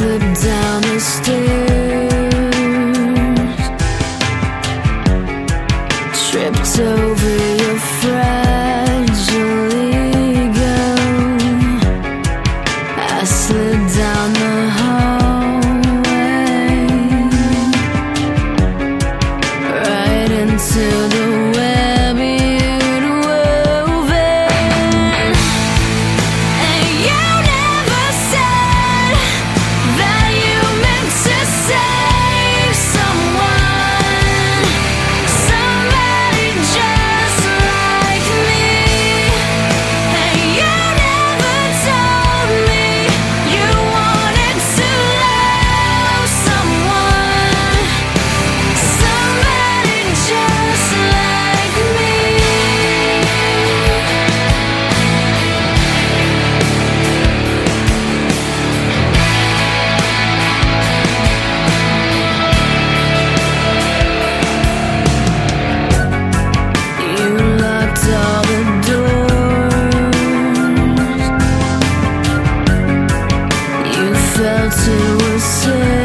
slipped down the stairs, tripped over your fragile ego. I slid down the hallway, right into the web you'd woven. And you never said that you meant to save someone, somebody just like me. And you never told me you wanted to love someone, somebody just like me. You locked all the doors. You felt it was safe.